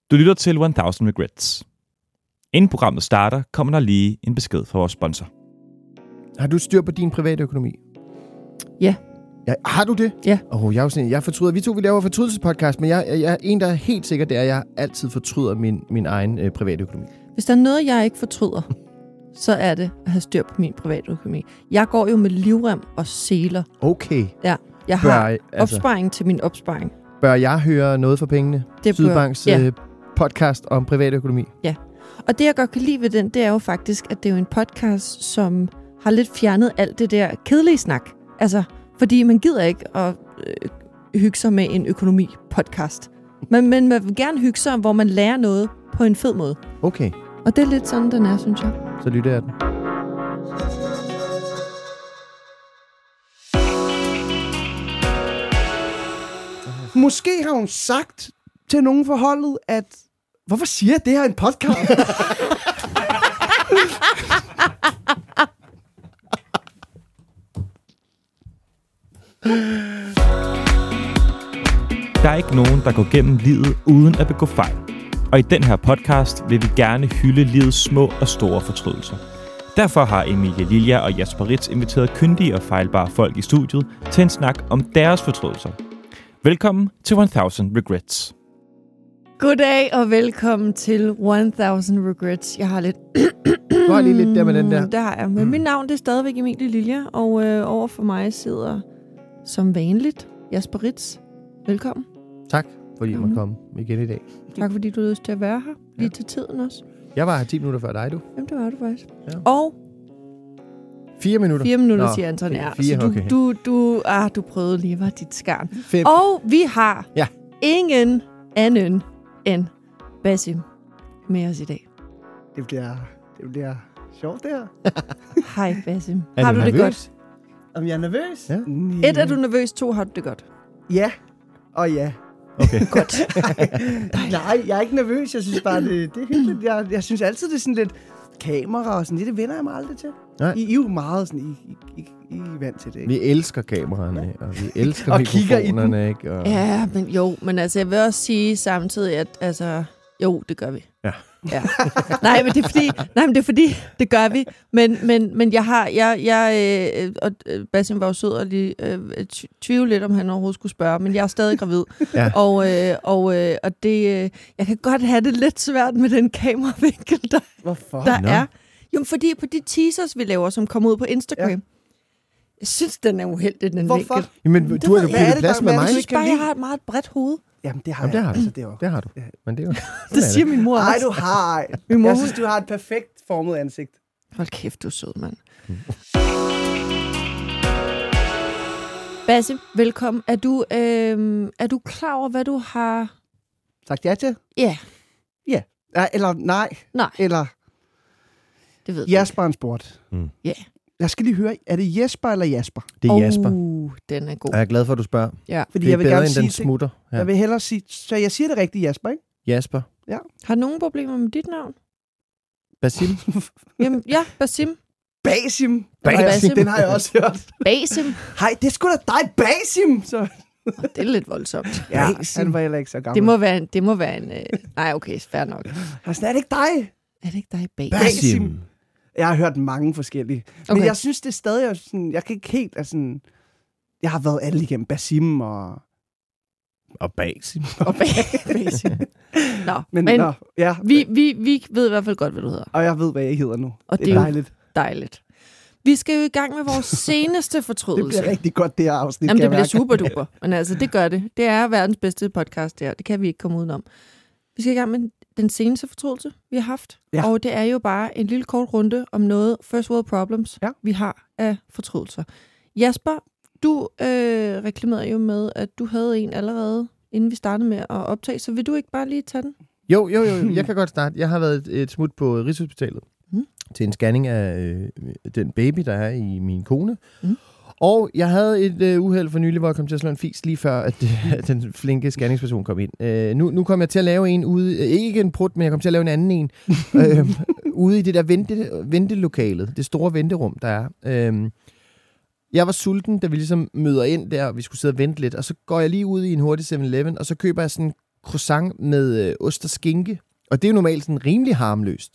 Du lytter til 1000 Regrets. Inden programmet starter, kommer der lige en besked fra vores sponsor. Har du styr på din private økonomi? Ja. Har du det? Ja. Jeg fortryder. Vi laver fortrydelsespodcast, men jeg er en, der er helt sikker, det er, at jeg altid fortryder min egen private økonomi. Hvis der er noget, jeg ikke fortryder, så er det at have styr på min private økonomi. Jeg går jo med livrem og seler. Okay. Ja, jeg har opsparing til min opsparing. Bør jeg høre noget for pengene? Det Sydbanks podcast om privat økonomi. Ja. Og det, jeg godt kan lide ved den, det er jo faktisk, at det er jo en podcast, som har lidt fjernet alt det der kedelige snak. Altså, fordi man gider ikke at hygge sig med en økonomi-podcast. Men man vil gerne hygge sig, hvor man lærer noget på en fed måde. Okay. Og det er lidt sådan, den er, synes jeg. Så lytter jeg den. Måske har hun sagt til nogen forholdet, at hvorfor siger jeg det her i en podcast? Der er ikke nogen, der går gennem livet uden at begå fejl. Og i den her podcast vil vi gerne hylde livets små og store fortrydelser. Derfor har Emilie Lilja og Jesper Ritz inviteret kyndige og fejlbare folk i studiet til en snak om deres fortrydelser. Velkommen til 1000 Regrets. Goddag og velkommen til 1000 Regrets. Jeg har lidt... Du har lige lidt der med den der. Det har jeg. Men mit navn det er stadigvæk Emilie Lilja, og over for mig sidder som vanligt Jesper Ritz. Velkommen. Tak, fordi jeg måtte komme igen i dag. Tak fordi du havde lyst til at være her. Lige til tiden også. Jeg var her 10 minutter før dig, du. Jamen, det var du faktisk. Ja. Og 4 minutter. 4 minutter, siger Anton. Ja. 4, okay. Så du prøvede lige at være dit skarn. 5. Og vi har ingen anden end Basim med os i dag. Det bliver sjovt, det her. Hej Basim. Er Har du du det nervøs? godt? Om jeg er nervøs? Ja. 1, er du nervøs? 2, har du det godt? Ja, og ja. Okay. Godt. Nej, jeg er ikke nervøs. Jeg synes bare, det er hyggeligt. Jeg synes altid, det er sådan lidt kamera og sådan det vender jeg mig aldrig til. Nej. I er jo meget sådan, I er vant til det, ikke? Vi elsker kameraerne, og vi elsker Og kigger i mikrofonerne, ikke? Og... Ja, men altså, jeg vil også sige samtidig, at altså, jo, det gør vi. Ja. Nej, men det er fordi, det gør vi. Men og Basim var jo sød og lige tvivle lidt, om han overhovedet skulle spørge, men jeg er stadig gravid. Ja. Og det, jeg kan godt have det lidt svært med den kameravinkel, Hvorfor? der er. Jo, fordi på de teasers, vi laver, som kommer ud på Instagram, jeg synes, den er uheldig, den Hvorfor? vinkel. Jamen, du har jo Hvad er bygget det, plads der- med hvad er mig. det, Jeg synes bare, jeg har et meget bredt hoved. Jamen, det har Jamen, det jeg. har du. Altså, det var. Det har du. Men det er jo... Det siger min mor Nej, også. du har. Min mor, Jeg synes, du har et perfekt formet ansigt. hold kæft, du er sød, mand. Basim, velkommen. Er du klar over, hvad du har... Sagt ja til? Ja, Nej, eller nej. nej, Eller det ved jeg Jesper en sport. Ja. Jeg skal lige høre, er det Jesper eller Jasper? Det er Jasper. Den er god. Og jeg er glad for, at du spørger. Ja. Fordi Det er jeg vil bedre, gerne end sige den det. smutter. Ja. Jeg vil hellere sige, så jeg siger det rigtigt, Jasper, ikke? Jasper. Har du nogen problemer med dit navn? Basim. Jamen, ja, Basim. Basim. Basim. Den har jeg også hørt. Basim. Hej, det er sgu da dig, Basim! Så. Det er lidt voldsomt. Ja, han var heller ikke så gammel. Det må være en... Nej, okay, fair nok. Altså, er det ikke dig? Er det ikke dig, Basim? Basim. Jeg har hørt mange forskellige. Men Okay. jeg synes, det er stadig sådan... Jeg kan ikke helt... Altså, jeg har været alle igennem. Basim og Basim. Basim. Nå, Men men nå, ja. vi ved i hvert fald godt, hvad du hedder. Og jeg ved, hvad jeg hedder nu. Og Det er jo dejligt. dejligt. Vi skal jo i gang med vores seneste Det fortrydelse. bliver rigtig godt, det her afsnit. Jamen, kan det jeg bliver mærke. super duper. Men altså, det gør det. Det er verdens bedste podcast, det her. Det kan vi ikke komme udenom. Vi skal i gang med den seneste fortrydelse, vi har haft. Ja. Og det er jo bare en lille kort runde om noget first world problems, vi har af fortrydelser. Jasper, du reklamerede jo med, at du havde en allerede, inden vi startede med at optage. Så vil du ikke bare lige tage den? Jo. Jeg kan godt starte. Jeg har været et smut på Rigshospitalet til en scanning af den baby, der er i min kone. Og jeg havde et uheld for nylig, hvor jeg kom til at slå en fis lige før, at den flinke scanningsperson kom ind. Nu kom jeg til at lave en ude, ikke en prut, men jeg kom til at lave en anden en, ude i det der ventelokalet, det store venterum, der er. Jeg var sulten, da vi ligesom møder ind der, og vi skulle sidde og vente lidt, og så går jeg lige ud i en hurtig 7-Eleven, og så køber jeg sådan croissant med ost og skinke. Og det er jo normalt sådan rimelig harmløst.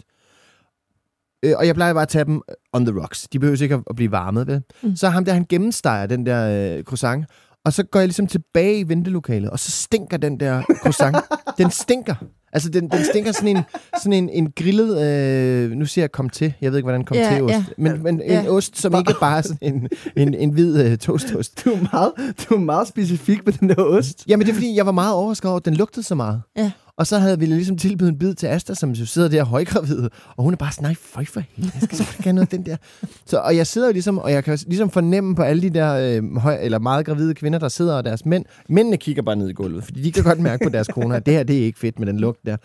Og jeg plejer bare at tage dem on the rocks. De behøver ikke at blive varmet, vel? Så ham der, han gennemsteger den der croissant. Og så går jeg ligesom tilbage i ventelokalet, og så stinker den der croissant. Den stinker. Altså, den stinker sådan en grillet, nu siger jeg kom til. Jeg ved ikke, hvordan kom til ost. Men en ost, som ikke bare er sådan en hvid toastost. Du er meget specifik med den der ost. Jamen, det er fordi, jeg var meget overrasket over, at den lugtede så meget. Ja. Og så havde vi ligesom tilbudt en bid til Asta, som jo sidder der højgravid, og hun er bare sådan, nej, føj for helvede, jeg skal selvfølgelig have noget af den der. Så, og jeg sidder jo ligesom, og jeg kan ligesom fornemme på alle de der eller meget gravide kvinder, der sidder, og deres mænd. Mændene kigger bare ned i gulvet, fordi de kan godt mærke på deres koner, at det her, det er ikke fedt med den lugt der.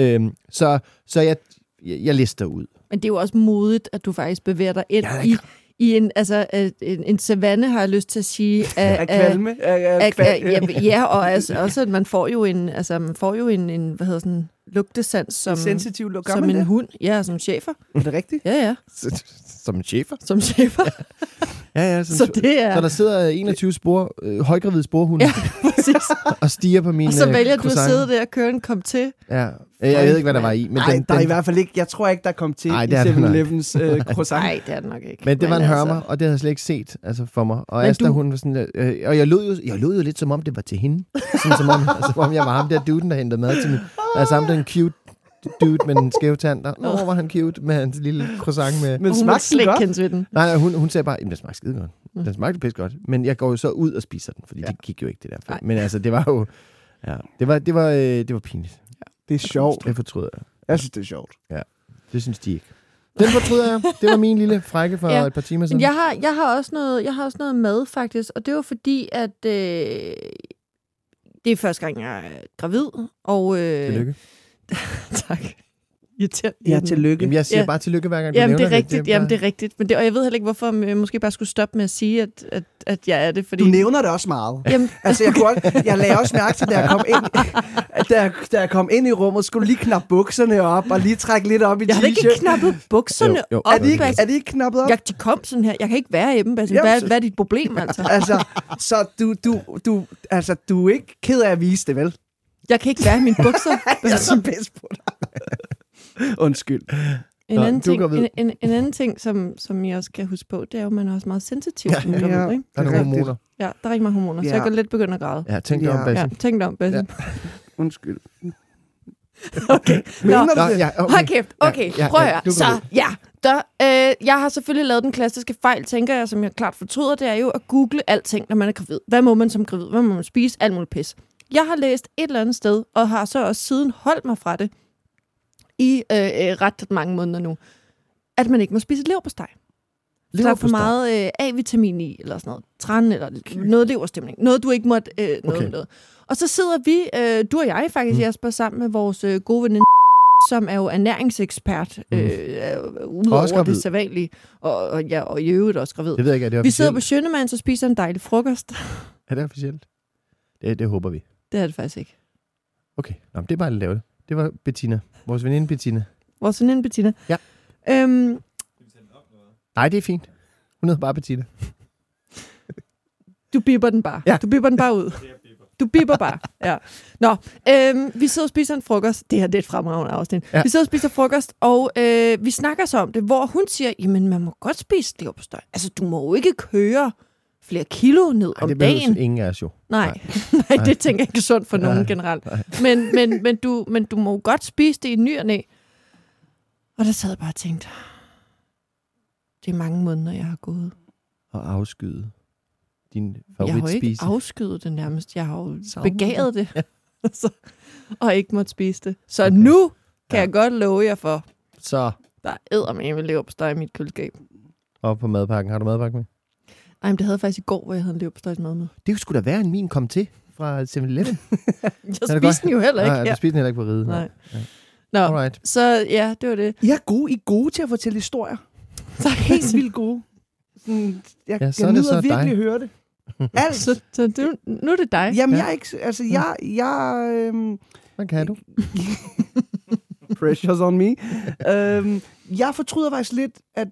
Så jeg lister ud. Men det er jo også modigt, at du faktisk bevæger dig ind i en savanne, har jeg lyst til at sige. Af kvalme? Ja, og også, at man får jo en, hvad hedder sådan, lugtesans som, sensitiv lugt, som en hund. Ja, som chefer. Er det rigtigt? Ja. Som en chefer? Som chefer. Ja, så det er... Så der sidder 21 højgravide sporhunde og stiger på mine og så vælger du at sidde der og køre en kom til. Ja, jeg ved ikke, hvad der var i. Men der er i hvert fald ikke... Jeg tror ikke, der kom til i 7-Elevens croissant. Nej, det er det nok ikke. Men det var en hørmer, og det havde jeg slet ikke set for mig. Og Asta, hun var sådan... og jeg lød jo lidt, som om det var til hende. Som om jeg var ham der duden, der hentede mad til mig. Altså ham, der en cute dude med en skæv tand. Hvor var han cute med hans lille croissant med... Men smagte den godt? Ved den. Nej, hun sagde bare, den smagte skide godt. Den smagte pisse godt. Men jeg går jo så ud og spiser den, fordi det gik jo ikke det der. Nej. Men altså, det var jo... Ja, det var pinligt. Ja. Det er sjovt. Det fortryder jeg. Jeg synes, det er sjovt. Ja, det synes de ikke. Den fortryder jeg. Det var min lille frække for et par timer siden. Jeg har også noget mad, faktisk. Og det var fordi, at det er første gang, jeg er gravid. Og, tillykke. Tak. Ja, tillykke. Jamen, jeg siger bare tillykke hver gang, du nævner det. Rigtigt. Jamen, det er rigtigt. Men og jeg ved heller ikke, hvorfor jeg måske bare skulle stoppe med at sige, at jeg er det. Fordi... Du nævner det også meget. Jamen. Altså, jeg lagde også mærke til, da jeg kom ind i rummet, skulle lige knappe bukserne op, og lige trække lidt op i t-shirt. Jeg har ikke knappet bukserne op. Er de ikke knappet op? De kom sådan her. Jeg kan ikke være hjemme. Altså, hvad er dit problem, altså? Så du er ikke ked af at vise det, vel? Jeg kan ikke være i mine bukser. Jeg er så pisse på dig. Undskyld. En anden ting, som jeg også skal huske på, det er jo, at man er også meget sensitiv. Ja. Ikke? Der er nogle hormoner. Ja, der er rigtig mange hormoner, så jeg kan lidt begynde at græde. Ja, tænk dig om, Basim. Ja, tænk dig om, Basim. Ja. Undskyld. Okay. Hold kæft. Okay, prøv at høre. Så, jeg har selvfølgelig lavet den klassiske fejl, tænker jeg, som jeg klart fortryder, det er jo at google alting, når man er gravid. Hvad må man som gravid? Hvad må man spise? Alt muligt pis. Jeg har læst et eller andet sted, og har så også siden holdt mig fra det, i ret mange måneder nu, at man ikke må spise leverpostej. Der er for meget A-vitamin i, eller sådan noget. Tran, eller noget leverstemning. Noget, du ikke måtte noget. Og så sidder vi, du og jeg faktisk, Jesper, sammen med vores gode veninde, som er jo ernæringsekspert, udover det sædvanlige, og i øvrigt også gravid. Det ved jeg ikke, er det vi sidder på Schønemanns og spiser en dejlig frokost. Er det officielt? Det håber vi. Det er det faktisk ikke. Okay, nå, det er bare lidt lavt. Det var Bettina. Vores veninde Bettina. Ja. Nej, det er fint. Hun hedder bare Bettina. Du bipper den bare. Ja. Du bipper den bare ud. Du bipper bare. Ja. Nå, vi sidder og spiser en frokost. Det her det er et fremragende afsnit. Ja. Vi sidder og spiser frokost, og vi snakker så om det, hvor hun siger, jamen man må godt spise leverpostej. Altså, du må jo ikke køre flere kilo ned om dagen. Det ingen af os jo. Nej, det tænker jeg ikke sundt for nogen generelt. Men du må godt spise det i ny og næ. Og der sad jeg bare og tænkte, det er mange måneder, jeg har gået. Og afskyde din favoritspise. Jeg har jo ikke afskyet det nærmest. Jeg har jo begæret det. Og ikke måtte spise det. Så okay. Nu kan jeg godt love jer for, så der er eddermame leverpostej i mit køleskab. Og på madpakken. Har du madpakke med? Nej, men det havde jeg faktisk i går, hvor jeg havde en leverpostejsmad med. Det skulle da være en min kom til fra 7-Eleven. Jeg spiste den jo heller ikke. Nej, du spiste den heller ikke på ride. Nej. Ja. Nå, alright. Så ja, det var det. I er gode til at fortælle historier. Så helt vildt gode. Jeg nyder virkelig at høre det. Altså. Så nu er det dig. Jamen, jeg er ikke... Altså, hvad kan du? Pressure's on me. Jeg fortryder faktisk lidt, at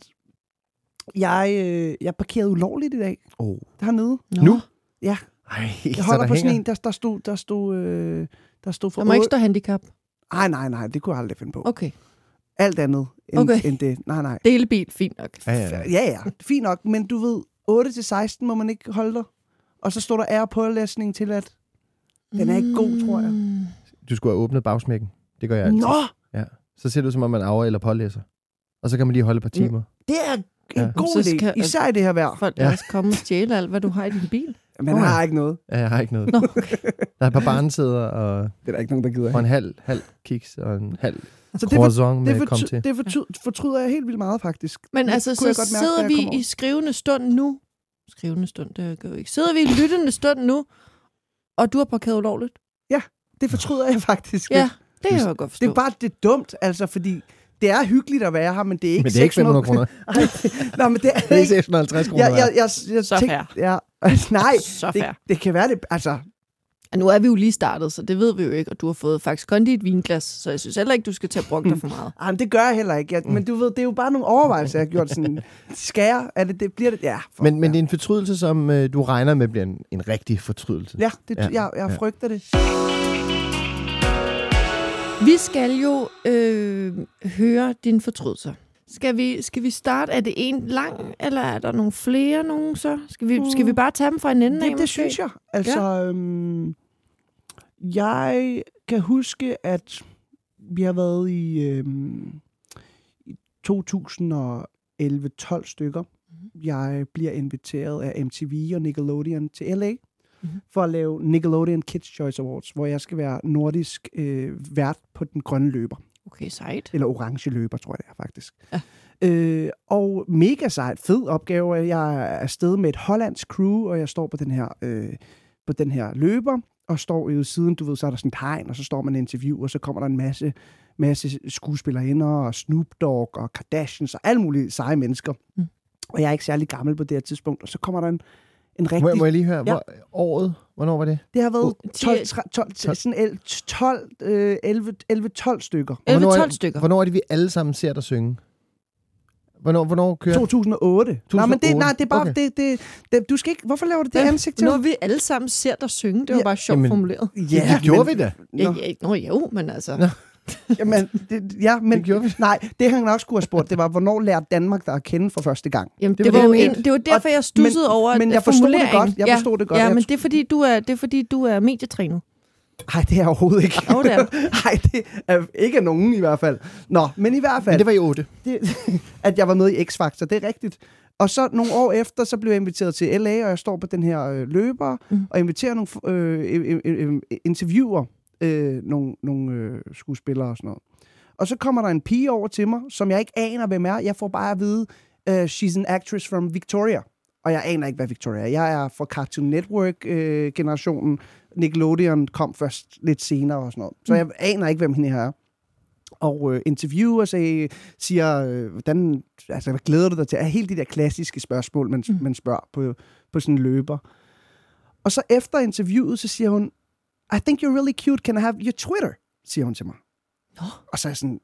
jeg parkerede ulovligt i dag. Dernede. Nu? Ja. Ej, jeg holder på sådan en, der stod Der stod for Der må ikke stå handicap. Nej, det kunne jeg aldrig finde på. Okay. Alt andet end det. Nej. Delebil, fint nok. Ja, fint nok, men du ved, 8-16 må man ikke holde dig. Og så står der ærepålæsning til, at den er ikke god, tror jeg. Du skulle have åbnet bagsmækken. Det gør jeg altid. Nå! Ja. Så ser det ud, som om man arver eller pålæser. Og så kan man lige holde et par timer. Det er en god idé, især i det her vejr. Folk også komme og stjæle alt, hvad du har i din bil. Man har ikke noget. Ja, jeg har ikke noget. Nå, okay. Der er et par barnesæder og, Det er der ikke nogen, der gider. og en halv kiks og en halv Så croissant med kom til. det fortryder jeg helt vildt meget, faktisk. Men Det altså, kunne så jeg godt mærke, sidder da jeg vi kom over. i skrivende stund nu. Skrivende stund, det gør vi ikke. Sidder vi i lyttende stund nu, og du har parkeret ulovligt? Det fortryder jeg faktisk. Ja, det kan jeg godt forstå. Det er bare det er dumt, altså, fordi det er hyggeligt at være her, men det er ikke Men det er ikke 500 kroner. Nå, men det er Det er ikke... 650 kroner. Jeg Så fair. Ja, nej, Så fair. det kan være det, altså... Ja, nu er vi jo lige startet, så det ved vi jo ikke, og du har fået faktisk kun dit vinglas, så jeg synes heller ikke, du skal tage brugt dig for meget. Jamen, det gør jeg heller ikke. Men du ved, det er jo bare nogle overvejelser, jeg har gjort sådan... Skære, er det bliver det... Ja, Men det er en fortrydelse, som du regner med bliver en rigtig fortrydelse. Ja, jeg frygter det. Vi skal jo høre dine fortrydelser. Skal vi starte? Er det en lang, eller er der nogle flere nogen så? Skal vi bare tage dem fra en ende af? Det synes jeg. Altså, jeg kan huske, at vi har været i 2011-12 stykker. Jeg bliver inviteret af MTV og Nickelodeon til LA for at lave Nickelodeon Kids Choice Awards, hvor jeg skal være nordisk vært på den grønne løber. Okay, sejt. Eller orange løber, tror jeg det er faktisk. Ja. Og mega sejt, fed opgave. Jeg er afsted med et hollandsk crew, og jeg står på den her løber, og står i siden, du ved, så er der sådan et hegn, og så står man i interview, og så kommer der en masse skuespillerinder, og Snoop Dogg, og Kardashians, og alle mulige seje mennesker. Og jeg er ikke særlig gammel på det her tidspunkt, og så kommer der en rigtig... Må jeg lige høre, hvornår var det? Det har været 11-12 stykker. 11-12 stykker. Hvornår er det, vi alle sammen ser dig synge? Hvornår kører 2008. Nej, men det er bare... Okay. Det, du skal ikke... Hvorfor laver du det ansigt til? Når vi alle sammen ser dig synge, det var bare sjovt formuleret. Ja, det gjorde vi da. Jo, men altså... Men det gjorde vi. Nej, det han nok skulle have spurgt, det var, hvornår lærte Danmark dig at kende for første gang? Jamen, det var derfor, jeg stussede over men jeg forstod det godt. Jeg forstod det godt. Ja, men det er fordi, du er medietræner. Nej, det er overhovedet ikke. Jo, det er. Nej, det er ikke nogen i hvert fald. Nå, men i hvert fald... Men det var i 8. At jeg var med i X-Factor, det er rigtigt. Og så nogle år efter, så blev jeg inviteret til LA, og jeg står på den her løber, og inviterer nogle interviewer nogle skuespillere og sådan noget. Og så kommer der en pige over til mig, som jeg ikke aner, hvem er. Jeg får bare at vide, she's an actress from Victoria. Og jeg aner ikke, hvad Victoria er. Jeg er fra Cartoon Network-generationen. Nickelodeon kom først lidt senere og sådan noget. Så jeg aner ikke, hvem hende her er. Og interviewer siger, hvordan, altså, hvad glæder du dig til? Helt de der klassiske spørgsmål, man spørger på sådan en løber. Og så efter interviewet, så siger hun, I think you're really cute. Can I have your Twitter? Siger hun til mig. Og så er jeg sådan...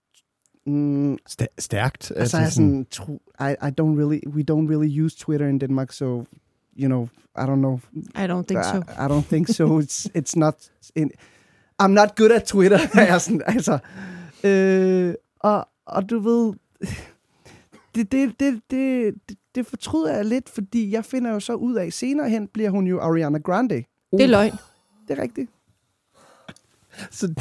Stærkt. Og så er jeg sådan... We don't really use Twitter in Denmark, so... You know, I don't know. I don't think so. I don't think so. It's not... I'm not good at Twitter. Jeg sådan, altså... Og du ved... Det fortryder jeg lidt, fordi jeg finder jo så ud af, senere hen bliver hun jo Ariana Grande. Det er løgn. Det er rigtigt. Så...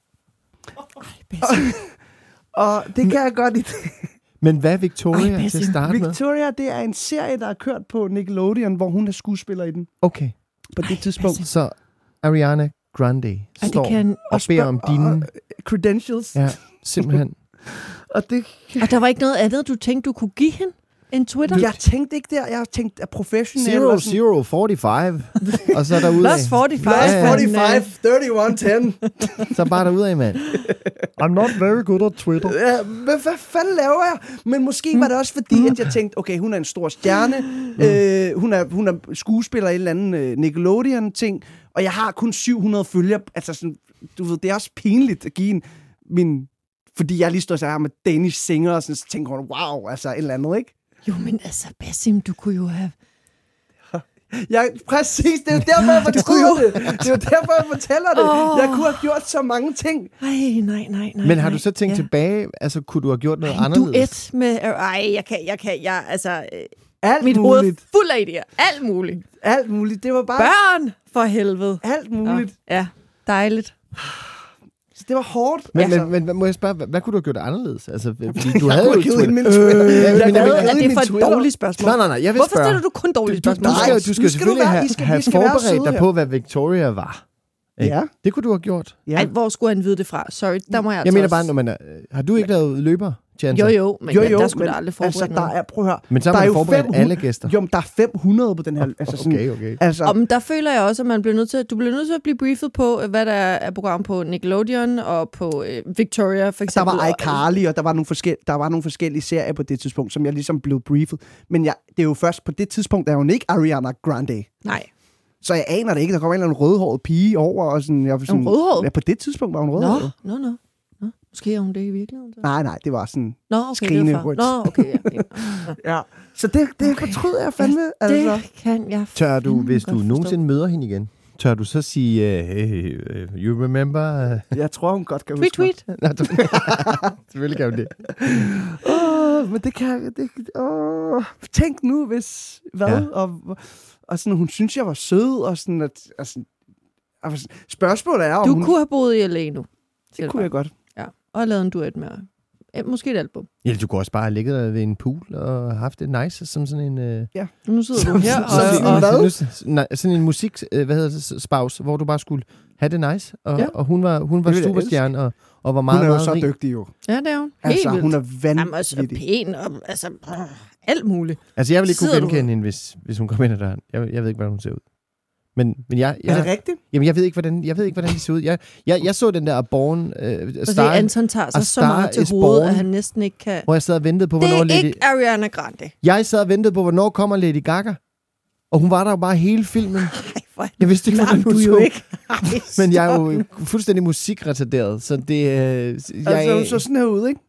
og det kan jeg godt lide. Men hvad er Victoria til at starte med? Victoria, det er en serie, der er kørt på Nickelodeon, hvor hun er skuespiller i den. Okay. På det tidspunkt. Så Ariana Grande står og beder om dine... credentials. Ja, simpelthen. Og der var ikke noget andet, du tænkte, du kunne give hende? En Twitter? Jeg tænkte ikke der. Jeg tænkte professionel. 0045. Og så derudad. Plus 45. Plus 45, 31, 10. Så bare derudad, mand. I'm not very good at Twitter. Ja, hvad fanden laver jeg? Men måske var det også fordi, at jeg tænkte, okay, hun er en stor stjerne. Hun er skuespiller i en eller anden Nickelodeon-ting. Og jeg har kun 700 følgere. Altså sådan, du ved, det er også pinligt at give min... Fordi jeg lige står så her med Danish singer, og sådan, så tænker hun, wow, altså et eller andet, ikke? Jo, men altså, Basim, du kunne jo have... Præcis, det er jo derfor, jeg fortryder det. Det er jo derfor, jeg fortæller det. Jeg kunne have gjort så mange ting. Nej. Men har du så tænkt tilbage, altså kunne du have gjort noget anderledes? Duet med... jeg altså... Alt mit muligt. hoved er fuld af idéer. Alt muligt. Alt muligt. Det var bare... Børn, for helvede. Alt muligt. Ja, dejligt. Så det var hårdt. Men må jeg spørge, hvad kunne du have gjort anderledes? Altså, fordi du havde jo givet min Er det for et dårligt spørgsmål? Nej, jeg vil Hvorfor spørge. stiller du kun dårlige spørgsmål? Du skal selvfølgelig have forberedt dig på, hvad Victoria var. Ja. Det kunne du have gjort. Ja. Ej, hvor skulle han vide det fra? Sorry, der må jeg mener bare, når man har du ikke lavet løber? Jo, men der skulle der aldrig forberede altså, der er, prøv at høre. Men så har man forberedt alle gæster. Jo, men der er 500 på den her. Altså sådan, okay. Altså, og der føler jeg også, at man bliver nødt til, du bliver nødt til at blive briefet på, hvad der er program på Nickelodeon og på Victoria, for eksempel. Der var iCarly, og der var nogle forskellige serier på det tidspunkt, som jeg ligesom blev briefet. Men det er jo først på det tidspunkt, der er hun ikke Ariana Grande. Nej. Så jeg aner det ikke. Der kommer en eller anden rødhåret pige over. Og sådan, jeg var sådan, rødhåret? Ja, på det tidspunkt var hun rødhåret. Nå. Måske er hun det i virkeligheden? Så? Nej, det var sådan skrigende rødt. Nå, okay. Ja. Så det fortryder jeg fandme. Det altså. kan jeg tør du, hvis du nogensinde møder hende igen, tør du så sige, you remember? Jeg tror, hun godt kan huske Tweet. Selvfølgelig kan hun det. Men det kan... Tænk nu, hvis... Hvad? Ja. Og sådan, hun synes, jeg var sød, og sådan... spørgsmålet er, om du kunne have boet i LA nu. Det kunne jeg godt. Ja, og lavet en duet med... Måske et album. Ja, du kunne også bare have ligget der ved en pool og haft det nice, som sådan en... Ja, nu sidder du her og... Sådan en musik, spaus, hvor du bare skulle have det nice. Og hun var superstjerne og var meget, hun er jo meget så rig. dygtig jo. Ja, det er hun. Altså, helt hun er vildt. vanvittig. Jamen, pæn og alt muligt. Altså, jeg vil ikke kunne genkende hende, hvis hun kom ind ad døren. Jeg ved ikke, hvordan hun ser ud. Men jeg, er det rigtigt? Jamen, jeg ved ikke, hvordan de ser ud. Jeg så den der Born Star. Anton tager sig så meget til hovedet, at han næsten ikke kan... Hvor jeg sad og ventede på, hvornår... Det er ikke Ariana Grande. Jeg sad og ventede på, hvornår kommer Lady Gaga. Og hun var der jo bare hele filmen. Jeg vidste ikke, hvordan hun så. Ikke. Men jeg er jo fuldstændig musikretarderet, så det... Altså, så sådan her ud, ikke?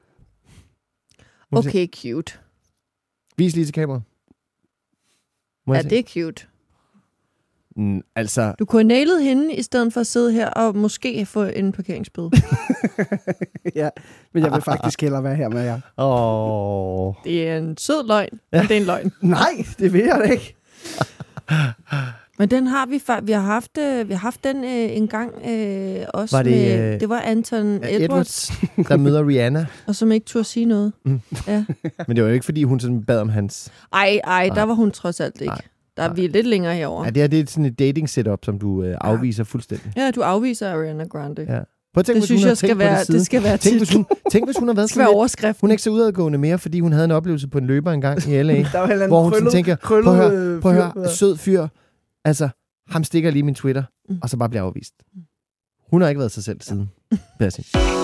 Okay, cute. Vis lige til kameraet. Ja, det er cute. Altså... Du kunne have nailet hende, i stedet for at sidde her og måske få en parkeringsbøde. Ja, men jeg vil faktisk hellere være her med jer. Det er en sød løgn, men det er en løgn. Nej, det vil jeg da ikke. Men den har vi har haft den en gang også var det, med, det var Anton Edwards, der møder Rihanna. Og som ikke turde sige noget. Ja. Men det var jo ikke, fordi hun sådan bad om hans... Ej, der var hun trods alt ikke. Der er vi lidt længere herover. Ja, det er sådan et dating setup, som du afviser fuldstændig. Ja, du afviser Ariana Grande. Ja. Prøv at tænke, det synes jeg skal være tænk, hvis hun har været skal være overskrift. Hun er ikke så udadgående mere, fordi hun havde en oplevelse på en løber engang i LA. Hvor hun sådan tænker, prøv at høre, sød fyr. Altså, ham stikker lige min Twitter, og så bare bliver afvist. Hun har ikke været sig selv siden. Passi.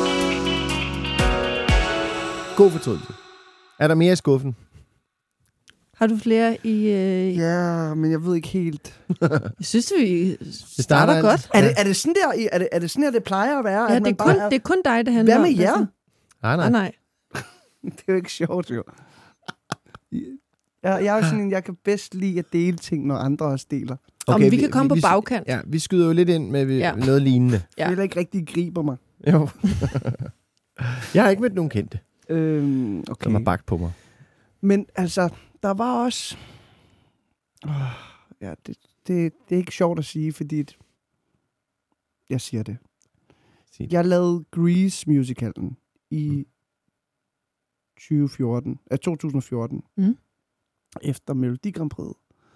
God fortrydelse. Er der mere i skuffen? Har du flere i... Ja, men jeg ved ikke helt. Jeg synes, vi starter godt. Er det sådan der, er det sådan her, det plejer at være? Ja, det er kun dig, det handler om. Hvad med jer? Nej. Det er jo ikke sjovt, jo. Jeg er jo sådan en, jeg kan bedst lide at dele ting, når andre også deler. Okay, vi kan komme på bagkant. Ja, vi skyder jo lidt ind med noget lignende. Ja. Det er ikke rigtig griber mig. Jo. Jeg har ikke mødt nogen kendte, okay. som har bagt på mig. Men altså, der var også... ja, det er ikke sjovt at sige, fordi... Jeg siger det. Jeg lavede Grease musicalen i 2014. Efter Melodi Grand Prix.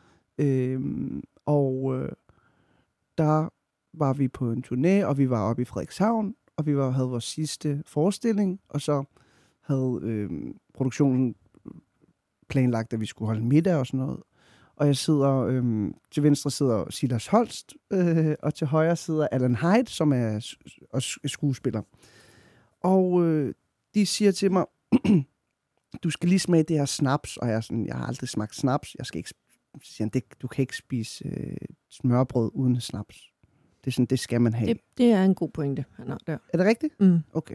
Der var vi på en turné, og vi var oppe i Frederikshavn, og vi havde vores sidste forestilling, og så havde produktionen planlagt, at vi skulle holde middag og sådan noget. Og jeg sidder, til venstre sidder Silas Holst, og til højre sidder Alan Hyde, som er skuespiller. Og de siger til mig, du skal lige smage det her snaps, og jeg er sådan, jeg har aldrig smagt snaps, jeg skal ikke, du kan ikke spise smørbrød uden snaps. Det er sådan, det skal man have. Det er en god pointe, han har der. Er det rigtigt? Okay.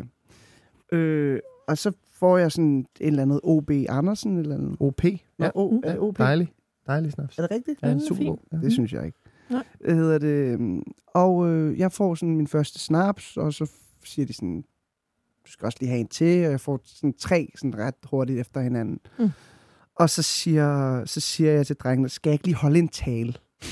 Og så får jeg sådan en eller andet O.B. Andersen, eller andet. O.P.? Ja, O.P. Dejligt. Dejlig snaps. Er det rigtigt? Ja, det er super god. Ja. Det synes jeg ikke. Nej. Hvad hedder det? Og jeg får sådan min første snaps, og så siger de sådan, du skal også lige have en til, og jeg får sådan 3 sådan ret hurtigt efter hinanden. Og så siger jeg til drengene, skal jeg ikke lige holde en tale?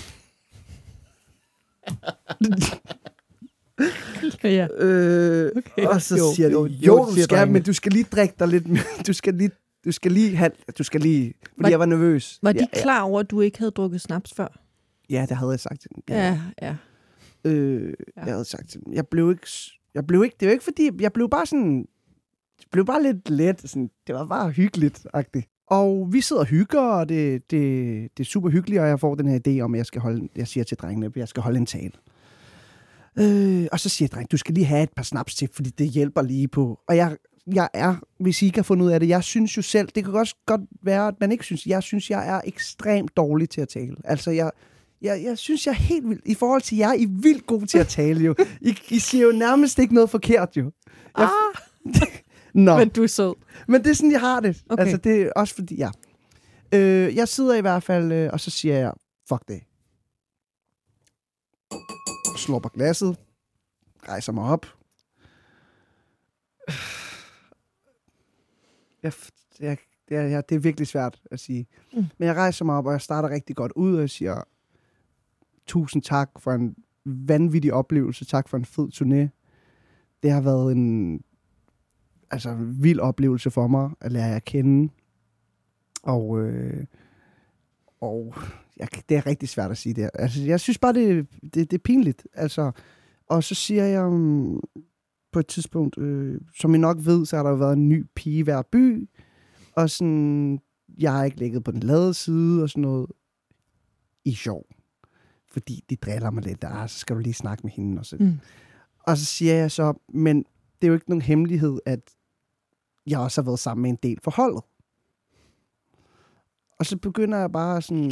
Ja. Okay. Og så siger de, jo, du skal, men du skal lige drikke dig lidt mere. Du skal lige, fordi jeg var nervøs. Var de klar over, at du ikke havde drukket snaps før? Ja, det havde jeg sagt til dem. Ja. Jeg havde sagt til dem. Jeg blev ikke, det var ikke fordi, jeg blev bare sådan, det blev bare lidt let, sådan, det var bare hyggeligt-agtigt. Og vi sidder og hygger, og det er super hyggeligt, og jeg får den her idé om, at jeg siger til drengene, at jeg skal holde en tale. Og så siger dreng, du skal lige have et par snaps til, fordi det hjælper lige på. Og jeg er, hvis I ikke har fundet ud af det, jeg synes jo selv, det kan også godt være, at man ikke synes, jeg er ekstremt dårlig til at tale. Altså, jeg synes, jeg er helt vildt, i forhold til jer, I er vildt gode til at tale jo. I siger jo nærmest ikke noget forkert jo. Nå. Men du er sød. Men det er sådan, jeg har det. Okay. Altså, det er også fordi, ja. Jeg sidder i hvert fald, og så siger jeg, fuck det. Slår på glasset. Rejser mig op. Det er virkelig svært at sige. Men jeg rejser mig op, og jeg starter rigtig godt ud, og jeg siger, tusind tak for en vanvittig oplevelse. Tak for en fed turné. Det har været en vild oplevelse for mig at lære jer at kende. Og det er rigtig svært at sige det. Altså, jeg synes bare, det er pinligt. Altså, og så siger jeg på et tidspunkt, som I nok ved, så har der jo været en ny pige i hver by. Og sådan, jeg har ikke ligget på den lade side og sådan noget. I sjov. Fordi de driller mig lidt. Så skal du lige snakke med hende. Og så siger jeg så, men det er jo ikke nogen hemmelighed, at jeg også har været sammen med en del for holdet. Og så begynder jeg bare sådan...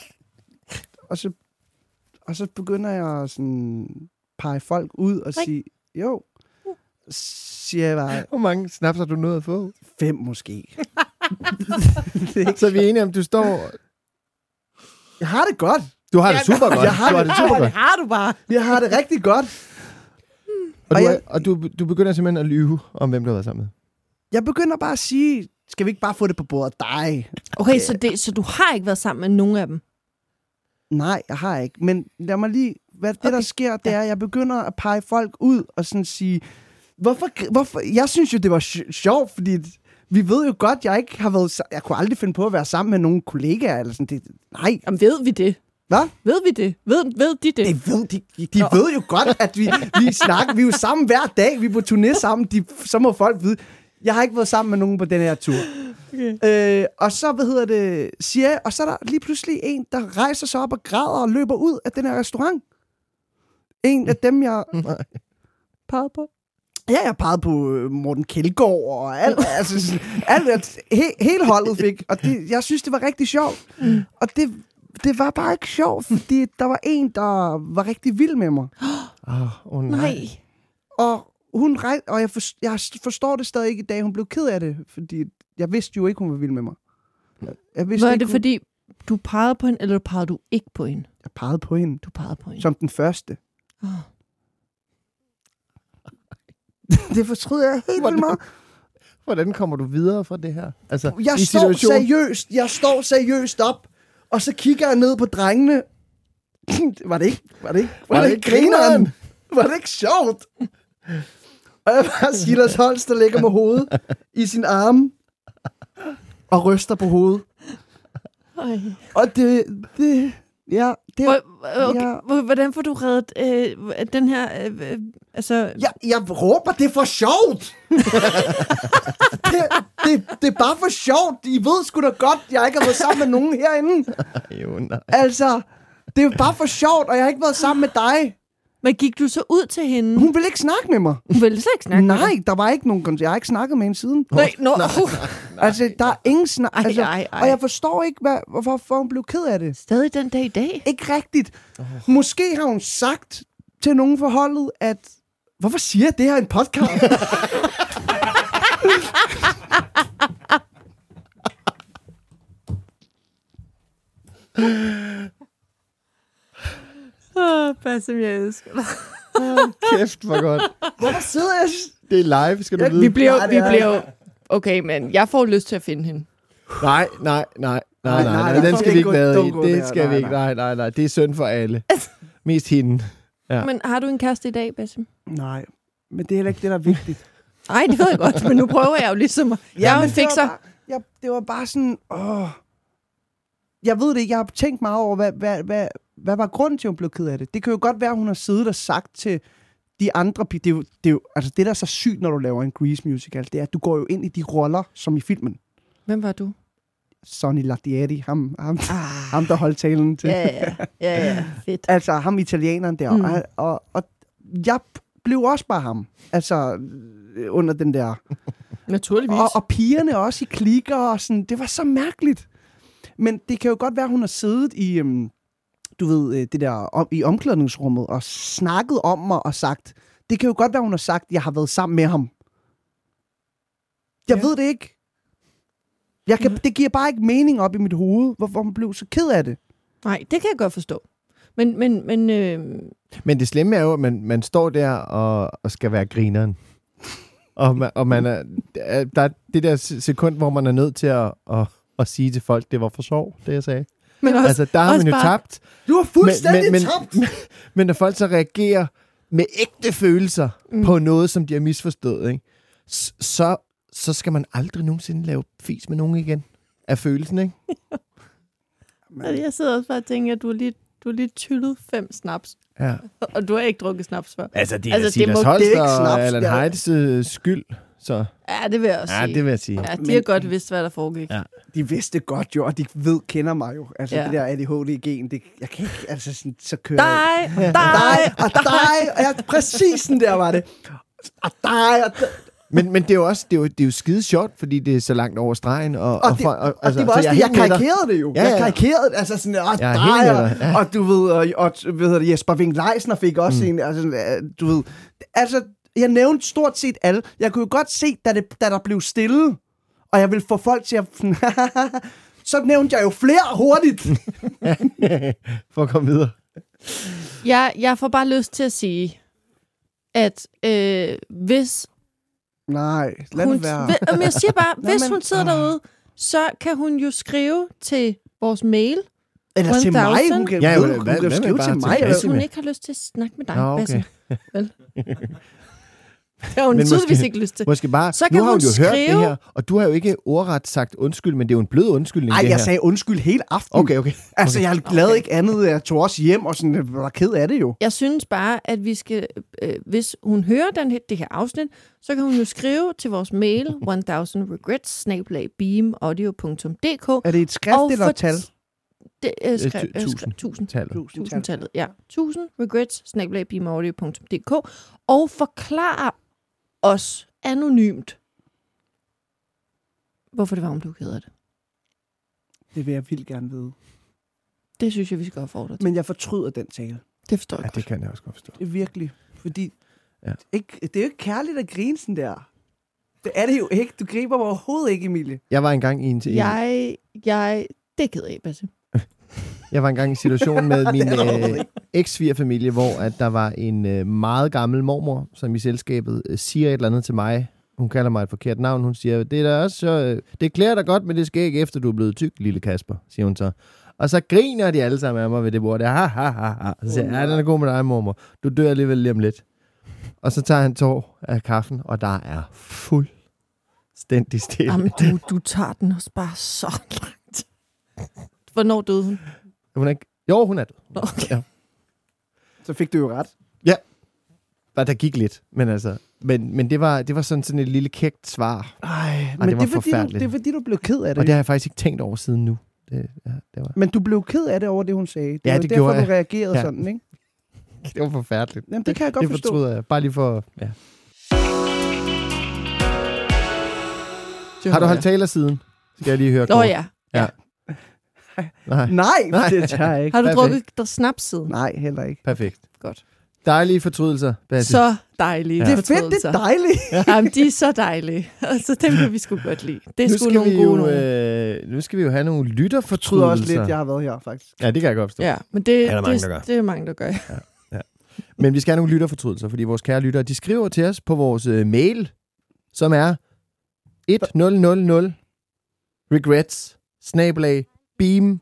Og så begynder jeg sådan pege folk ud og sige... Jo. Siger jeg bare... Hvor mange snaps har du nået at få? 5 måske. Så vi er enige om, du står... Jeg har det godt. Du har det super godt. Jeg har det har du bare. Jeg har det rigtig godt. Og du begynder simpelthen at lyve om, hvem du har været sammen med. Jeg begynder bare at sige, skal vi ikke bare få det på bordet? Dig. Okay, så du har ikke været sammen med nogen af dem? Nej, jeg har ikke. Men lad mig lige... Det, der sker, det er, at jeg begynder at pege folk ud og sådan sige... Hvorfor? Jeg synes jo, det var sjovt, fordi vi ved jo godt, jeg ikke har været... Jeg kunne aldrig finde på at være sammen med nogle kollegaer eller sådan. Nej. Jamen, ved vi det? Hvad? Ved vi det? Ved de det? Det ved de ved jo godt, at vi snakker. Vi er jo sammen hver dag. Vi er på turné sammen. Så må folk vide. Jeg har ikke været sammen med nogen på den her tur. Okay. Og så, siger jeg, og så er der lige pludselig en, der rejser sig op og græder og løber ud af den her restaurant. En af dem, jeg pegede på. Ja, jeg pegede på Morten Kjeldgaard og alt. Hele holdet fik. Og jeg synes, det var rigtig sjovt. Og det var bare ikke sjovt, fordi der var en, der var rigtig vild med mig. Nej. Og jeg forstår det stadig ikke i dag. Hun blev ked af det, fordi jeg vidste jo ikke, hun var vild med mig. Var det fordi, du pegede på hende, eller pegede du ikke på hende? Jeg pegede på hende. Du pegede på hende. Som den første. Det fortryder jeg helt vildt meget. Hvordan kommer du videre fra det her? Altså, jeg står seriøst op, og så kigger jeg ned på drengene. Var det ikke grineren? Var det ikke sjovt? Og jeg bare Silas Holst, der ligger med hovedet i sin arme og ryster på hovedet. Og hvordan får du reddet den her... Jeg råber, det er for sjovt! det er bare for sjovt. I ved sgu da godt, jeg ikke har været sammen med nogen herinde. Jo, nej. Altså, det er bare for sjovt, og jeg har ikke været sammen med dig. Men gik du så ud til hende? Hun ville ikke snakke med mig. Hun ville slet ikke snakke med dig? Nej, der var ikke nogen... Jeg har ikke snakket med hende siden. Nej. Altså, der er ingen snak... Og jeg forstår ikke, hvorfor hun blev ked af det. Stadig den dag i dag? Ikke rigtigt. Måske har hun sagt til nogen for holdet, at... Hvorfor siger jeg det her i en podcast? Basim, jeg elsker dig. Kæft, hvor godt. Hvorfor sidder jeg? Det er live, skal du vide. Vi bliver okay, men jeg får lyst til at finde hende. Nej, den skal vi ikke være i. Det skal vi ikke. Nej. Det er synd for alle. Mest hende. Ja. Men har du en kæreste i dag, Basim? Nej, men det er heller ikke det, der er vigtigt. Nej, det ved jeg godt, men nu prøver jeg jo ligesom at... Jeg er jo en fikser. Det var bare sådan... Jeg ved det ikke, jeg har tænkt meget over, hvad var grunden til, at hun blev ked af det? Det kan jo godt være, at hun har siddet og sagt til de andre... Det er jo, altså det, der er så sygt, når du laver en Grease musical, det er, at du går jo ind i de roller, som i filmen. Hvem var du? Sonny Lattieri, ham der holdt talen til. Ja, fedt. Altså, ham italieneren der. Og jeg blev også bare ham. Altså, under den der... Naturligvis. Og pigerne også i klikker og sådan. Det var så mærkeligt. Men det kan jo godt være, hun har siddet i, du ved, det der i omklædningsrummet og snakket om mig og sagt, det kan jo godt være, hun har sagt, jeg har været sammen med ham. Jeg ved det ikke. Det giver bare ikke mening op i mit hoved, hvorfor hun blev så ked af det. Nej, det kan jeg godt forstå. Men det slemme er jo, at man står der og skal være grineren. og man er, der er det der sekund, hvor man er nødt til at sige til folk, det var for sjov, det jeg sagde. Men også, altså, der har man jo tabt. Du har fuldstændig tabt! Men når folk så reagerer med ægte følelser på noget, som de har misforstået, ikke? Så skal man aldrig nogensinde lave fis med nogen igen af følelsen, ikke? Jeg sidder også bare og tænker, at du er lige tyllet 5 snaps. Ja. Og du har ikke drukket snaps før. Altså, det er Silas Holst og Allan Heides skyld. Så. Ja, det vil jeg også sige. Ja, det vil jeg sige. Ja, de har godt vidst, hvad der foregik. Ja. De vidste godt jo, og de kender mig jo. Altså, det der ADHD-gen, jeg kan ikke, altså, sådan, så kører dig, og ja, præcis sådan der var det. Og dig, Men det er jo også det er jo skide sjovt, fordi det er så langt over stregen. Og det var også det, jeg karikerede det jo. Ja. Jeg karikerede altså sådan, og du ved, og Jesper Wink Leisner fik også en, altså, du ved, altså, jeg nævnte stort set alle. Jeg kunne jo godt se, da der blev stille, og jeg ville få folk til at... så nævnte jeg jo flere hurtigt. For at komme videre. Jeg får bare lyst til at sige, at hvis... Nej, lad det være. Men jeg siger bare, hvis hun sidder derude, så kan hun jo skrive til vores mail. Eller 1000. Til mig. Hun kan, hun kan skrive til mig. Hvis hun ikke har lyst til at snakke med dig, okay. Vel? Det har hun tydeligvis ikke lyst til. Måske bare, så nu har hun jo hørt det her, og du har jo ikke ordret sagt undskyld, men det er jo en blød undskyldning. Nej, jeg sagde undskyld hele aftenen. Okay. Altså, jeg lavede ikke andet, jeg tog også hjem, og sådan, var ked af det jo. Jeg synes bare, at vi skal, hvis hun hører det her afsnit, så kan hun jo skrive til vores mail, 1000regrets@beamaudio.dk. Er det et skrift eller et tal? Det er 1000-tallet, ja. 1000regrets@beamaudio.dk og forklare os anonymt, hvorfor det var, hun blev ked af det. Det vil jeg vildt gerne vide. Det synes jeg, vi skal opfordre til. Men jeg fortryder den tale. Det forstår jeg godt. Det kan jeg også godt forstå. Det er virkelig, fordi det er jo ikke kærligt at grine sådan der. Det er det jo ikke. Du griber mig overhovedet ikke, Emilie. Jeg var engang i en... Det er ked af, Basse. Jeg var engang i en situation med min eks-svigerfamilie, hvor at der var en meget gammel mormor, som i selskabet siger et eller andet til mig. Hun kalder mig et forkert navn. Hun siger, det er da også, det klæder dig godt, men det skal ikke efter, du er blevet tyk, lille Kasper, siger hun så. Og så griner de alle sammen af mig ved det bord. Ha. Så siger jeg, den er god med dig, mormor. Du dør alligevel lige om lidt. Og så tager han tår af kaffen, og der er fuldstændig stille. Jamen, du tager den også bare så langt. Hvornår døde hun? Hun er ikke... Jo, hun er død. Okay. Ja. Så fik du jo ret. Ja. Der gik lidt, men altså... Men det var sådan et lille kægt svar. Men det er fordi, du blev ked af det. Og det har jeg faktisk ikke tænkt over siden nu. Det var. Men du blev ked af det over det, hun sagde. Det var det derfor, du reagerede sådan, ikke? Det var forfærdeligt. Jamen, det kan jeg godt forstå. Det fortryder jeg. Bare lige for... Ja. Har du holdt taler siden? Skal jeg lige høre kort? Ja. Nej, det tager jeg ikke. Har du drukket der snaps siden? Nej, heller ikke. Perfekt. Godt. Dejlige fortrydelser, Basse. Så dejlige fortrydelser. Det er fedt, det er dejligt. Jamen, de er så dejlige. Altså, dem kan vi sgu godt lide. Det er sgu nogle gode nogle. Nu skal vi jo have nogle lytterfortrydelser. Jeg tror også lidt, jeg har været her, faktisk. Ja, det kan jeg godt forstå. Ja, men det er der mange, der gør. Det er mange, der gør. Ja. Men vi skal have nogle lytterfortrydelser, fordi vores kære lyttere, de skriver til os på vores mail, som er 1000 regrets@beam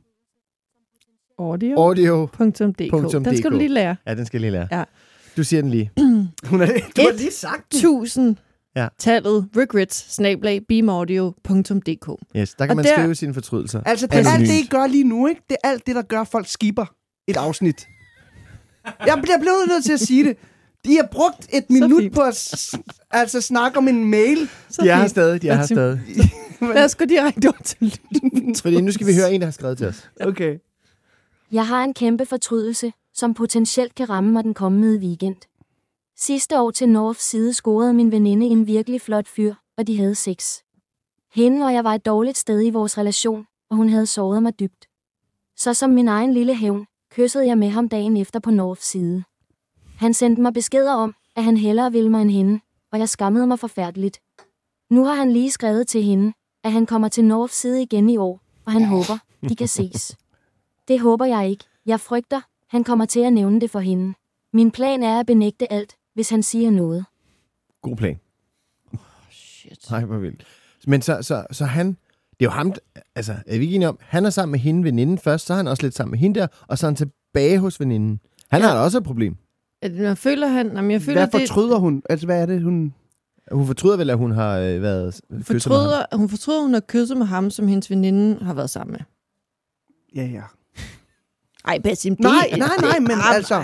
audio.dk. Den skal du lige lære. Ja, den skal jeg lige lære. Ja. Du siger den lige. Du har lige sagt den. 1000 Ja. tallet regrets@beamaudio.dk. Yes, der kan man skrive sine fortrydelser. Altså, det er alt det, I gør lige nu, ikke? Det er alt det, der gør, folk skipper et afsnit. Jeg bliver nødt til at sige det. De har brugt et minut på at snakke om en mail. De er her stadig. Lad os gå direkte over til lyden. Fordi nu skal vi høre en, der har skrevet til os. Okay. Jeg har en kæmpe fortrydelse, som potentielt kan ramme mig den kommende weekend. Sidste år til Norths side scorede min veninde en virkelig flot fyr, og de havde sex. Hende og jeg var et dårligt sted i vores relation, og hun havde såret mig dybt. Så som min egen lille hævn, kyssede jeg med ham dagen efter på Norths side. Han sendte mig beskeder om, at han hellere ville mig end hende, og jeg skammede mig forfærdeligt. Nu har han lige skrevet til hende, at han kommer til Norths side igen i år, og han håber, de kan ses. Det håber jeg ikke. Jeg frygter, han kommer til at nævne det for hende. Min plan er at benægte alt, hvis han siger noget. God plan. Shit. Nej, hvor vildt. Men så han, det er jo ham, altså er vi ikke enige om, han er sammen med hende veninden først, så er han også lidt sammen med hende der, og så er han tilbage hos veninden. Han har da også et problem. Jeg føler, Hvad fortryder hun? Altså, hvad er det, hun... Hun fortryder vel, at hun har været kysset med ham. Hun fortryder, hun har kysset med ham, som hendes veninde har været sammen med. Ja. Ej, Basim, Nej, men altså...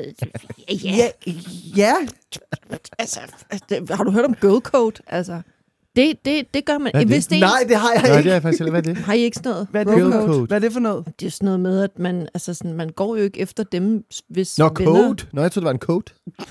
Ja. Altså, har du hørt om girl code? Altså, det gør man. Hvad er det? Nej, det har jeg Nej, ikke. det er faktisk hvad er det? Har I ikke sådan noget? Hvad er Girl det, code. Hvad er det for noget? Det er sådan noget med, at man, altså sådan, man går jo ikke efter dem, hvis Nå, venner... code. Nå, jeg troede, det var en code.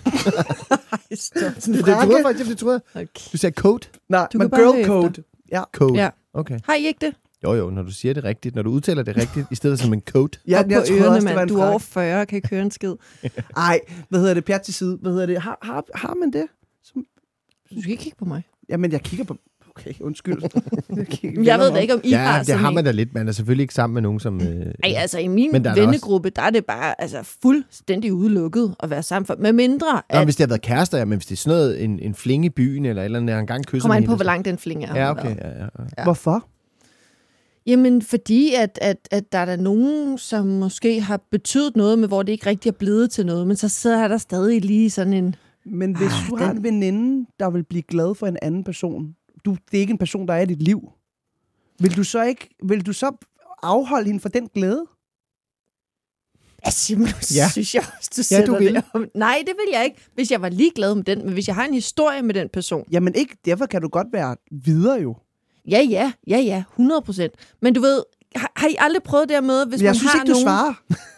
Ej, stop. Det troede jeg faktisk, det troede jeg. Okay. Du sagde code? Nej, Du men kan bare girl høre code. Ja. Code. Ja. Okay. Har I ikke det? Jo, når du siger det rigtigt, når du udtaler det rigtigt, i stedet som en code. Ja, Op på jeg troede ørerne, også, det var mand. en Du er over frak. 40 kan ikke høre en skid. Ej, hvad hedder det? Pjat til side. Hvad hedder det? Har man det? Du skal ikke kigge på mig. Jamen, jeg kigger på... Okay, undskyld. Jeg ved da ikke, om I har Ja, det sådan har en. man da lidt. Man er selvfølgelig ikke sammen med nogen, som... Ej, altså i min Men der er der vennegruppe, der er det bare altså, fuldstændig udelukket at være sammen for. Med mindre, Nå, at... hvis det har været kærester, ja, men hvis det er sådan noget, en flinge i byen, eller et eller andet, der engang kysser Kommer med an på, hende, hvor lang den fling er. Ja, har okay. været. Ja. Hvorfor? Jamen, fordi at der er der nogen, som måske har betydet noget, med hvor det ikke rigtig er blevet til noget, men så sidder der stadig lige sådan en... Men hvis du har en veninde, der vil blive glad for en anden person, det er ikke en person, der er i dit liv, vil du så afholde hende for den glæde? Altså, nu Ja. synes jeg også, du Ja, sætter du vil. det om. Nej, det vil jeg ikke, hvis jeg var ligeglad med den. Men hvis jeg har en historie med den person. Jamen ikke, derfor kan du godt være videre jo. Ja, 100%. Men du ved, har I aldrig prøvet det her med, hvis Jeg man synes har ikke, du nogen... svarer.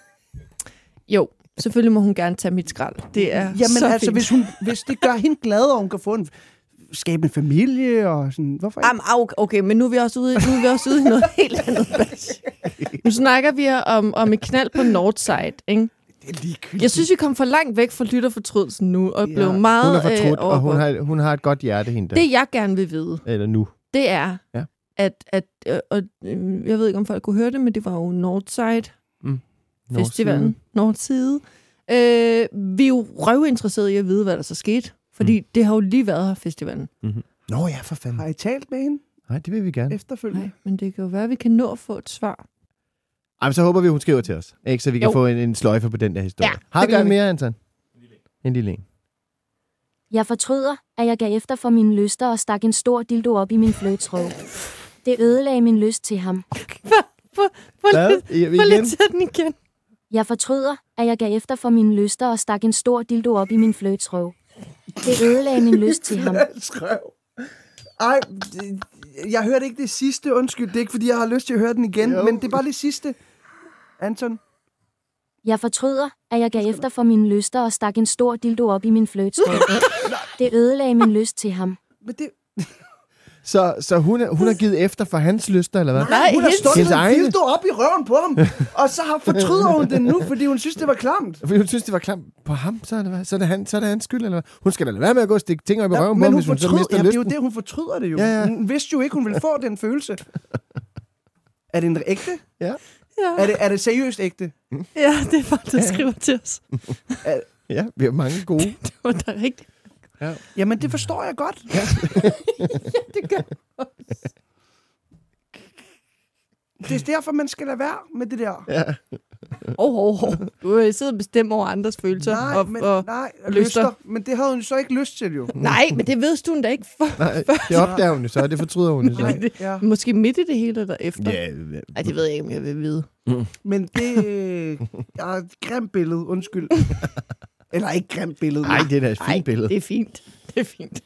Jo, selvfølgelig må hun gerne tage mit skrald. Det er Jamen så altså, fint. hvis det gør hende glad, og hun kan få skabe en familie, og sådan, hvorfor ikke? Okay, men nu er vi også ude i noget helt andet. Nu snakker vi om et knald på Northside, ikke? Det er ligegyldigt. Jeg synes, vi kom for langt væk fra lytterfortrydelsen nu, og blev meget Hun er fortrudt, og overvåget. hun har et godt hjerte, hende der. Det, jeg gerne vil vide, Eller nu. det er, Ja. at jeg ved ikke, om folk kunne høre det, men det var jo Northside Festivalen. Northside. Vi er jo røvinteresserede i at vide, hvad der så skete, fordi det har jo lige været her, festivalen. Mm-hmm. Nå ja, for fanden. Har I talt med hende Nej, det vil vi gerne. efterfølgende? Nej, men det kan jo være, at vi kan nå at få et svar. Ej, men så håber vi, hun skriver til os. Ikke? Så vi kan få en sløjfe på den der historie. Ja, har det vi gør en vi. mere, Anton? En lille en. Jeg fortryder, at jeg gav efter for mine lyster og stak en stor dildo op i min fløjtsrøv. Det ødelagde min lyst til ham. Hvad? Få lidt til den igen. Jeg fortryder, at jeg gav efter for mine lyster og stak en stor dildo op i min fløjtsrøv. Det ødelagde min lyst til ham. Ej, jeg hørte ikke det sidste. Undskyld, det er ikke, fordi jeg har lyst til at høre den igen, men det er bare det sidste. Anton? Jeg fortryder, at jeg gav efter for mine lyster og stak en stor dildo op i min fløjtsrøv. Det ødelagde min lyst til ham. Men det... Så hun har givet efter for hans lyster, eller hvad? Nej, hun har hendes- stået hendes med en egne. dildo op i røven på ham, og så fortryder hun det nu, fordi hun synes, det var klamt. Fordi hun synes, det var klamt på ham, så er det hans skyld, eller hvad? Hun skal da lade være med at gå og stikke ting op i røven på Men ham, hun hvis hun så fortryder, mister det er jo lysten. det, hun fortryder det jo. Ja. Hun vidste jo ikke, hun ville få den følelse. Er det en ægte? Ja. Ja. Er det seriøst ægte? Ja, det er folk, der skriver til os. Ja, vi har mange gode. Det var da rigtigt. Jamen, det forstår jeg godt. Ja, det gør Det er derfor, man skal lade være med det der. Ja. Du sidder og bestemmer over andres følelser. Nej, lyster. lyster. Men det havde hun så ikke lyst til, jo. Nej, men det ved du da ikke for. Nej, det opdager hun jo så, og det fortryder hun jo så. Ja. Måske midt i det hele eller efter. Ja, Ej, det ved jeg ikke, om jeg vil vide. Men det er et grimt billede, undskyld. Eller ikke grimt billede. nej, det er da et fint billede. Det er fint. Det er fint.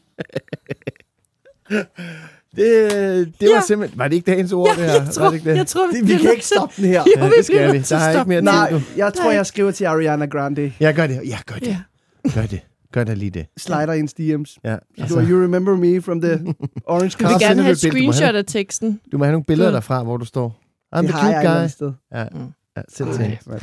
Det var simpelthen... Var det ikke dagens ord, det her? Var det ikke det? Jeg tror, Vi kan ikke stoppe den her. Jo, det skal vi. Der er ikke mere Nej, tid nu. jeg tror, jeg skriver til Ariana Grande. Ja, gør det. Ja, gør det. Ja. Gør det. Gør da lige det. Slider in DM's. Ja. Do you remember me from the orange Jeg car? vil gerne sender have du et et billede. Du må screenshot af teksten. Du må have nogle billeder derfra, hvor du står. I'm Det the har jeg cute et eller guy. andet sted. Ja, send til hende.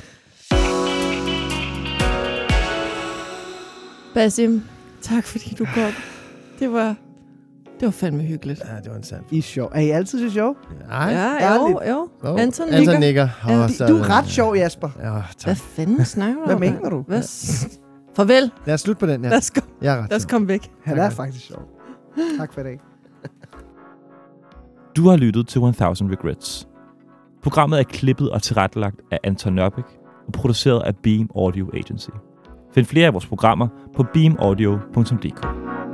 Basim, tak fordi du kom. Det var fandme hyggeligt. Ja, det var en sand. I er sjov. Er I altid så sjov? Nej. Jo. Oh, Anton nikker. Ja, Du er ret sjov, Jasper. Ja, Hvad tak. fanden snakker du Hvad om? mener du? Farvel. Lad os slutte på den, ja. Lad Jeg er ret. os komme væk. Han er faktisk sjov. Tak for i dag. Du har lyttet til 1000 Regrets. Programmet er klippet og tilrettelagt af Anton Nørbæk og produceret af Beam Audio Agency. Find flere af vores programmer på beamaudio.dk.